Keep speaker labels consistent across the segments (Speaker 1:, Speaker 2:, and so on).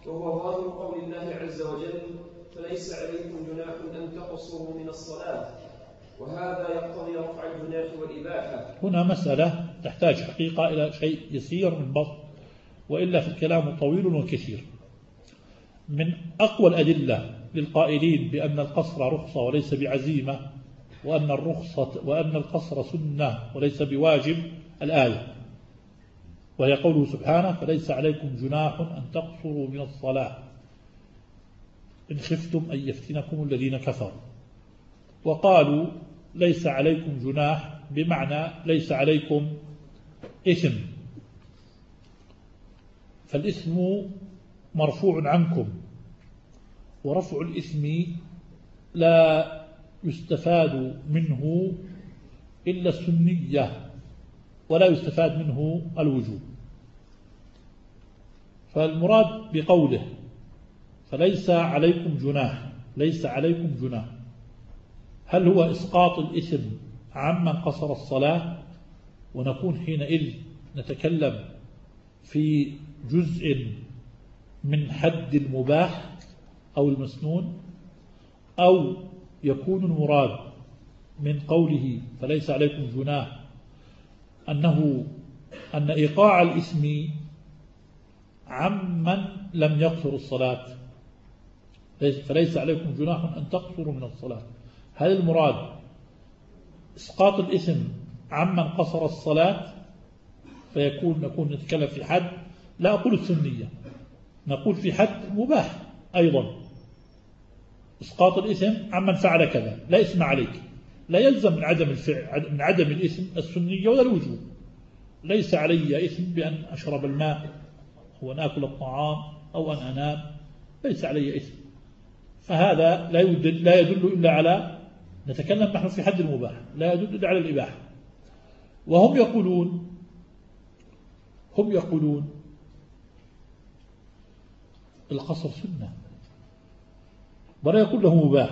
Speaker 1: وهو ظاهر قول الله عز وجل: فليس عليكم جناح أن تقصروا من الصلاة، وهذا يقتضي رفع الجناح والإباحة.
Speaker 2: هنا مسألة تحتاج حقيقة إلى شيء يسير من بسط، وإلا في الكلام طويل وكثير. من أقوى الأدلة للقائلين بأن القصر رخصة وليس بعزيمة، وأن القصر سنة وليس بواجب، الآية، وهي قوله سبحانه: فليس عليكم جناح أن تقصروا من الصلاة إن خفتم أن يفتنكم الذين كفروا. وقالوا ليس عليكم جناح بمعنى ليس عليكم إثم، فالإثم مرفوع عنكم، ورفع الإثم لا يستفاد منه إلا السنية، ولا يستفاد منه الوجوب. فالمراد بقوله فليس عليكم جناح، ليس عليكم جناح، هل هو إسقاط الإثم عمن قصر الصلاة؟ ونكون حينئذ نتكلم في جزء من حد المباح أو المسنون، أو يكون المراد من قوله فليس عليكم جناح أن إيقاع الإثم عمن لم يقصر الصلاة، فليس عليكم جناح أن تقصروا من الصلاة. هل المراد إسقاط الإثم عمن قصر الصلاة؟ نكون نتكلم في حد، لا أقول السنية، نقول في حد مباح أيضا، إسقاط الإثم عمن فعل كذا، لا إثم عليك، لا يلزم من عدم الفعل، من عدم الإثم السنية ولا الوجوب. ليس علي إثم بأن أشرب الماء أو أن أكل الطعام أو أن أنام، ليس علي إثم. فهذا لا يدل إلا على، نتكلم نحن في حد المباح، لا يدل إلا على الإباحة. وهم يقولون القصر سنة، ولا يقول له مباح.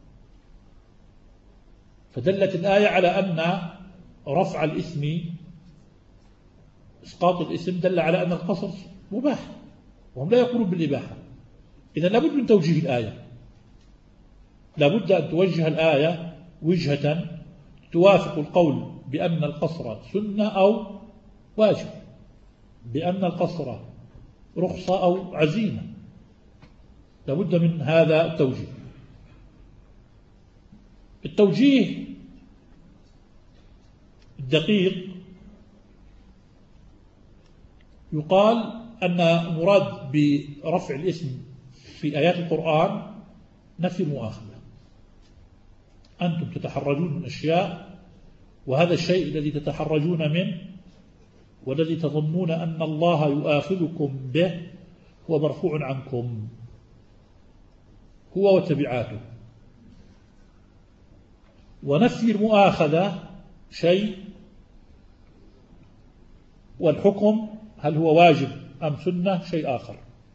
Speaker 2: فدلت الآية على أن رفع الإثم، إسقاط الإثم، دل على أن القصر مباح، وهم لا يقولون بالإباحة. إذن لابد من توجيه الآية، لابد أن توجه الآية وجهة توافق القول بأن القصر سنة أو واجب، بأن القصر رخصة أو عزيمة، لابد من هذا التوجيه. التوجيه الدقيق يقال أن المراد برفع الإثم في آيات القرآن نفي المؤاخذة. أنتم تتحرجون من أشياء، وهذا الشيء الذي تتحرجون منه والذي تظنون أن الله يؤاخذكم به هو مرفوع عنكم، هو وتبعاته. ونفي المؤاخذة شيء، والحكم هل هو واجب أم سنة شيء آخر.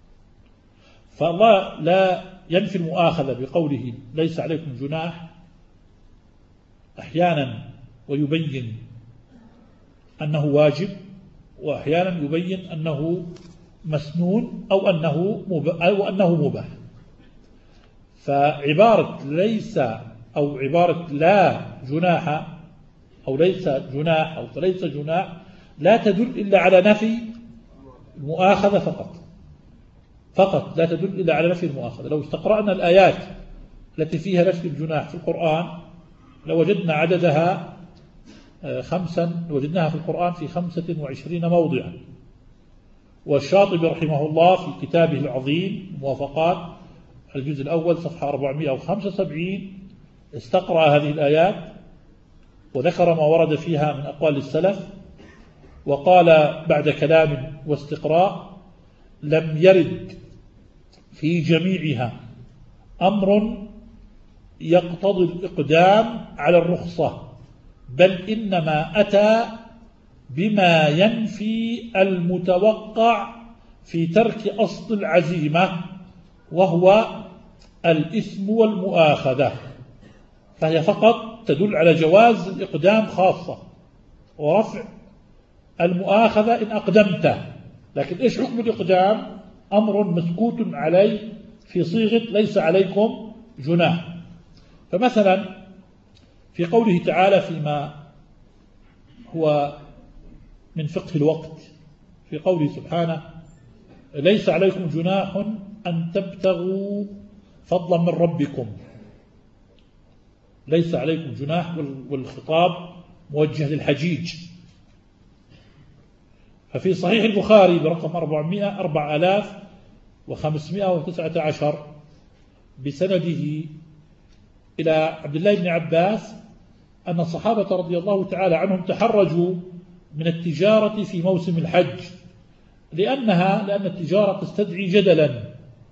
Speaker 2: فالله لا ينفي المؤاخذة بقوله ليس عليكم جناح أحيانا، ويبين أنه واجب، وأحيانا يبين أنه مسنون أو أنه مباح. فعبارة ليس أو عبارة لا جناح أو ليس جناح أو فليس جناح لا تدل إلا على نفي المؤاخذة فقط، لا تدل إلا على نفي المؤاخذة. لو استقرأنا الآيات التي فيها نفي الجناح في القرآن لوجدنا عددها وجدناها في القرآن في 25 موضعا. والشاطبي رحمه الله في كتابه العظيم موافقات الجزء الأول صفحة 475 استقرأ هذه الآيات وذكر ما ورد فيها من أقوال السلف، وقال بعد كلام واستقراء: لم يرد في جميعها أمر يقتضي الإقدام على الرخصة، بل إنما أتى بما ينفي المتوقع في ترك أصل العزيمة، وهو الإثم والمؤاخذة. فهي فقط تدل على جواز الإقدام خاصة، ورفع المؤاخذة إن أقدمته. لكن إيش حكم الإقدام؟ أمر مسكوت عليه في صيغة ليس عليكم جناح. فمثلا في قوله تعالى فيما هو من فقه الوقت، في قوله سبحانه ليس عليكم جناح أن تبتغوا فضلا من ربكم، ليس عليكم جناح، والخطاب موجه للحجيج. ففي صحيح البخاري برقم 4519 بسنده إلى عبد الله بن عباس أن الصحابة رضي الله تعالى عنهم تحرجوا من التجارة في موسم الحج لأن التجارة تستدعي جدلا،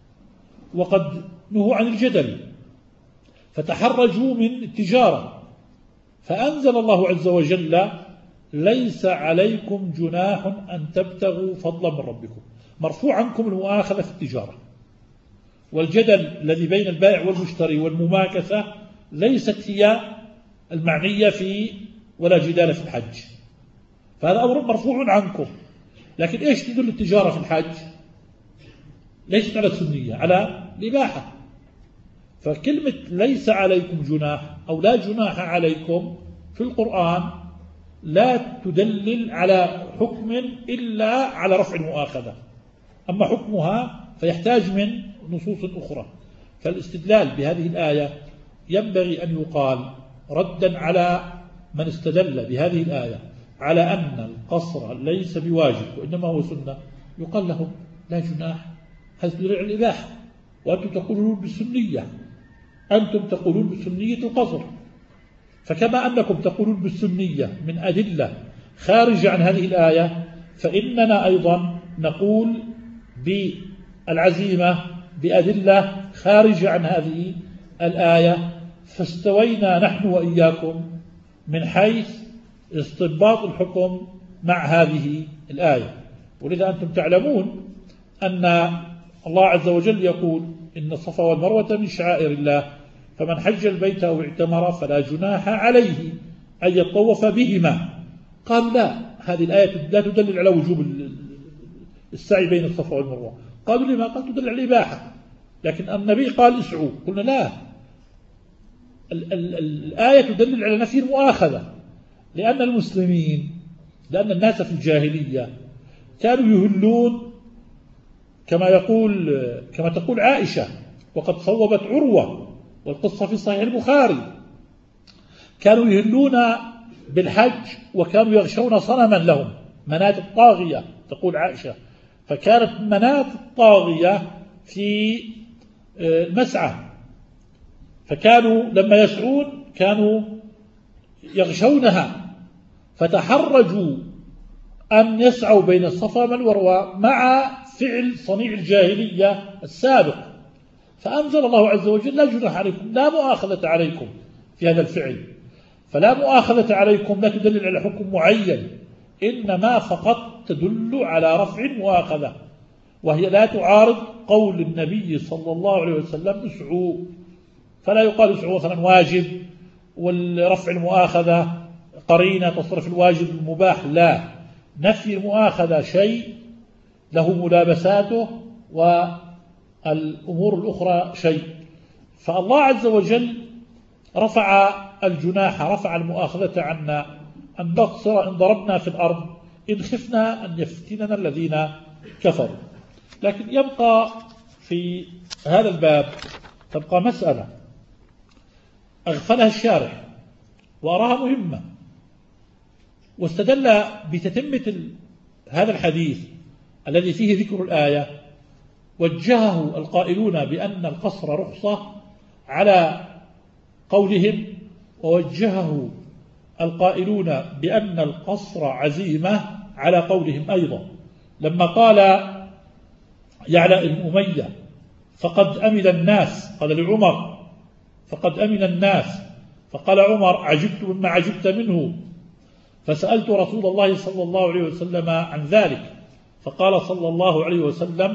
Speaker 2: وقد نهوا عن الجدل فتحرجوا من التجارة، فأنزل الله عز وجل ليس عليكم جناح أن تبتغوا فضلا من ربكم، مرفوع عنكم المؤاخذة في التجارة، والجدل الذي بين البائع والمشتري والمماكسة ليست هي المعنية في ولا جدال في الحج، فهذا أمر مرفوع عنكم. لكن إيش تدل التجارة في الحج؟ ليست على السنية، على الإباحة. فكلمة ليس عليكم جناح أو لا جناح عليكم في القرآن لا تدلل على حكم إلا على رفع المؤاخذة، أما حكمها فيحتاج من نصوص أخرى. فالاستدلال بهذه الآية ينبغي أن يقال ردا على من استدل بهذه الآية على أن القصر ليس بواجب وإنما هو سنة، يقال له لا جناح، هذا تدل على الإباحة، وأنتم تقولون بالسنية، أنتم تقولون بالسنية القصر. فكما أنكم تقولون بالسنية من أدلة خارجة عن هذه الآية، فإننا أيضا نقول بالعزيمة بأدلة خارجة عن هذه الآية، فاستوينا نحن وإياكم من حيث استنباط الحكم مع هذه الآية. ولذا أنتم تعلمون أن الله عز وجل يقول إن الصفا والمروة من شعائر الله، فمن حج البيت أو اعتمر فلا جناح عليه أن يطوف بهما. قال لا، هذه الآية لا تدلل على وجوب السعي بين الصفا والمروة. قالوا لما؟ قال تدل على الإباحة، لكن النبي قال اسعوا، قلنا لا، الآية تدلل على نفي المؤاخذة، لأن الناس في الجاهلية كانوا يهلون كما تقول عائشة، وقد صوبت عروة، والقصة في صحيح البخاري، كانوا يهلون بالحج وكانوا يغشون صنما لهم، مناة الطاغية تقول عائشة، فكانت مناة الطاغية في المسعى، فكانوا لما يسعون كانوا يغشونها، فتحرجوا أن يسعوا بين الصفا والمروة مع فعل صنيع الجاهلية السابق، فأنزل الله عز وجل لا جناح عليكم، لا مؤاخذة عليكم في هذا الفعل. فلا مؤاخذة عليكم لا تدل على حكم معين، إنما فقط تدل على رفع المؤاخذة، وهي لا تعارض قول النبي صلى الله عليه وسلم اسعوا، فلا يقال اسعوا مثلا واجب والرفع المؤاخذة قرينة تصرف الواجب المباح، لا، نفي المؤاخذة شيء له ملابساته والأمور الأخرى شيء. فالله عز وجل رفع الجناح، رفع المؤاخذة عنا أن نقصر إن ضربنا في الأرض إن خفنا أن يفتننا الذين كفروا. لكن يبقى في هذا الباب تبقى مسألة أغفلها الشارح وأراها مهمة، واستدل بتتمة هذا الحديث الذي فيه ذكر الآية، وجهه القائلون بأن القصر رخصة على قولهم، ووجهه القائلون بأن القصر عزيمة على قولهم أيضا، لما قال يعلى بن أمية فقد أمن الناس، قال لعمر فقد أمن الناس، فقال عمر عجبت مما عجبت منه، فسألت رسول الله صلى الله عليه وسلم عن ذلك، فقال صلى الله عليه وسلم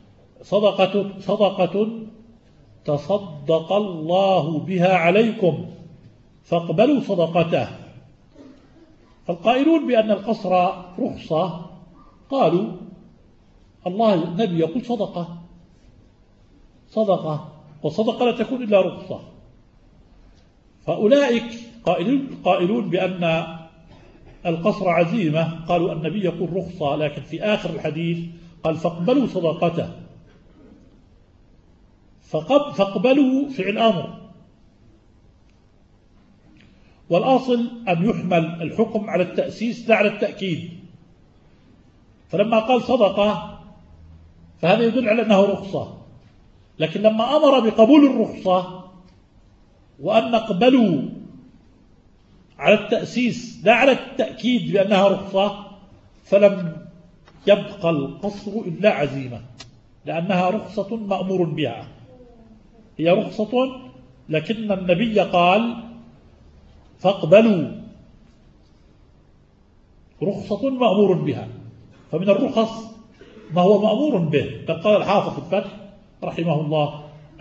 Speaker 2: صدقة تصدق الله بها عليكم فاقبلوا صدقته. فالقائلون بأن القصر رخصة قالوا الله النبي يقول صدقة، صدقة، والصدقة لا تكون إلا رخصة. فأولئك قائلون بأن القصر عزيمة قالوا النبي يقول رخصة، لكن في آخر الحديث قال فاقبلوا صدقته. فاقبلوا فعل أمر، والأصل أن يحمل الحكم على التأسيس لا على التأكيد. فلما قال صدقة فهذا يدل على أنه رخصة، لكن لما أمر بقبول الرخصة وأن نقبلوا على التأسيس لا على التأكيد بأنها رخصة، فلم يبقى القصر إلا عزيمة، لأنها رخصة مأمور بها. هي رخصة لكن النبي قال فاقبلوا، رخصة مأمور بها. فمن الرخص ما هو مأمور به. قال الحافظ في الفتح رحمه الله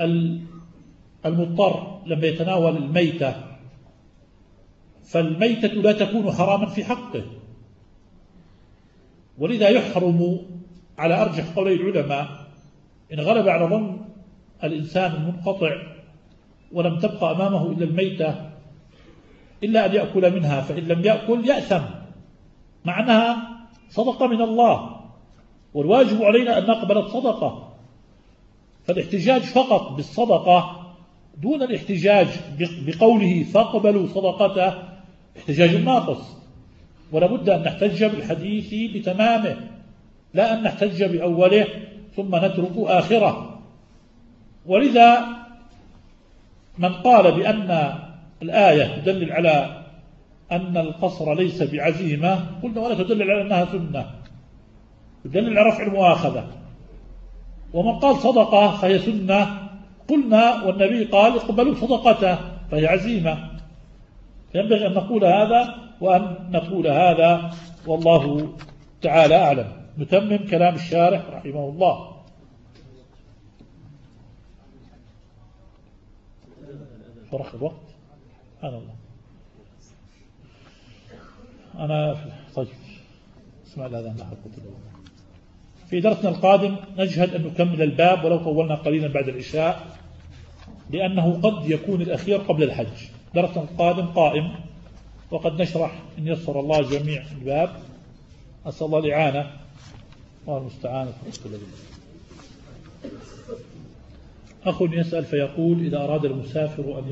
Speaker 2: المضطر لما يتناول الميتة فالميتة لا تكون حراما في حقه، ولذا يحرم على أرجح قولي العلماء إن غلب على ظن الإنسان المنقطع ولم تبقى أمامه إلا الميتة إلا أن يأكل منها، فإن لم يأكل يأثم، مع أنها صدقة من الله، والواجب علينا أن نقبل الصدقة. فالاحتجاج فقط بالصدقة دون الاحتجاج بقوله فاقبلوا صدقته احتجاج ناقص، ولا بد أن نحتج بالحديث بتمامه، لا أن نحتج بأوله ثم نترك آخره. ولذا من قال بأن الآية تدلل على أن القصر ليس بعزيمة قلنا ولا تدلل على أنها سنة، تدلل على رفع المؤاخذة. ومن قال صدقة فهي سنة قلنا والنبي قال اقبلوا صدقته فهي عزيمة. فينبغي أن نقول هذا وأن نقول هذا، والله تعالى أعلم. نتمم كلام الشارح رحمه الله. فرق الوقت سبحان الله. أنا طيب اسمع الأذان لا حقوق الأول. في درسنا القادم نجهد أن نكمل الباب ولو طولنا قليلا بعد العشاء، لأنه قد يكون الأخير قبل الحج. درسنا القادم قائم، وقد نشرح إن يسر الله جميع الباب. أسأل الله الإعانة والمستعانة. أخ يسأل فيقول إذا أراد المسافر أن